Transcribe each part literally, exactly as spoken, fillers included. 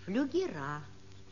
Флюгера.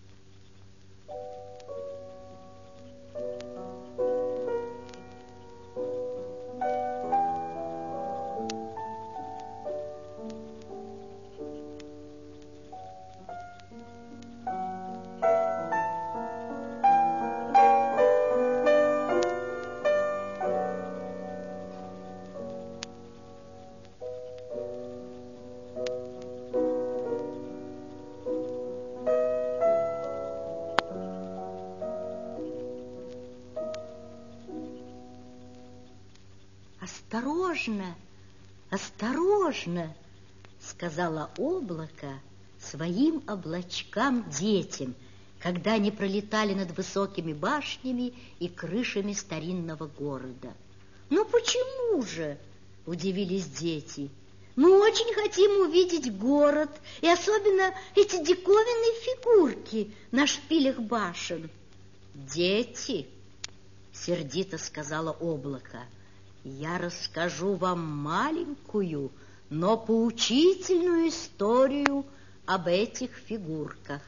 «Осторожно, осторожно!» — сказала облако своим облачкам детям, когда они пролетали над высокими башнями и крышами старинного города. «Ну почему же?» — удивились дети. «Мы очень хотим увидеть город, и особенно эти диковинные фигурки на шпилях башен». «Дети!» — сердито сказала облако. «Я расскажу вам маленькую, но поучительную историю об этих фигурках.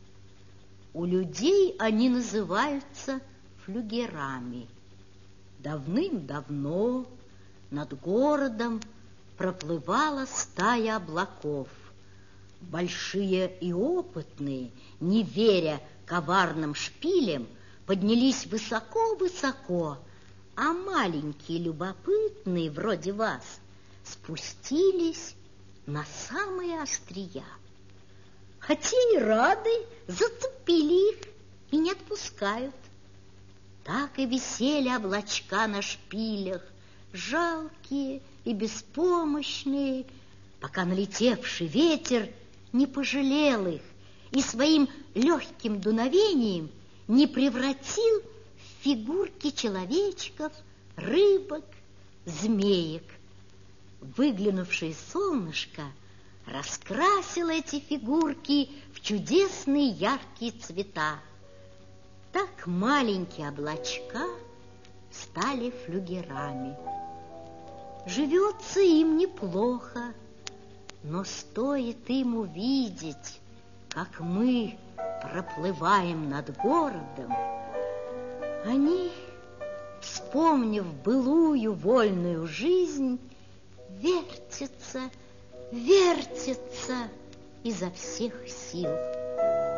У людей они называются флюгерами. Давным-давно над городом проплывала стая облаков. Большие и опытные, не веря коварным шпилям, поднялись высоко-высоко, а маленькие любопытные, вроде вас, спустились на самые острия. Хотя и рады, зацепили их и не отпускают. Так и висели облачка на шпилях, жалкие и беспомощные, пока налетевший ветер не пожалел их и своим легким дуновением не превратил фигурки человечков, рыбок, змеек. Выглянувшее солнышко раскрасило эти фигурки в чудесные яркие цвета. Так маленькие облачка стали флюгерами. Живется им неплохо, но стоит им увидеть, как мы проплываем над городом, они, вспомнив былую вольную жизнь, вертятся, вертятся изо всех сил.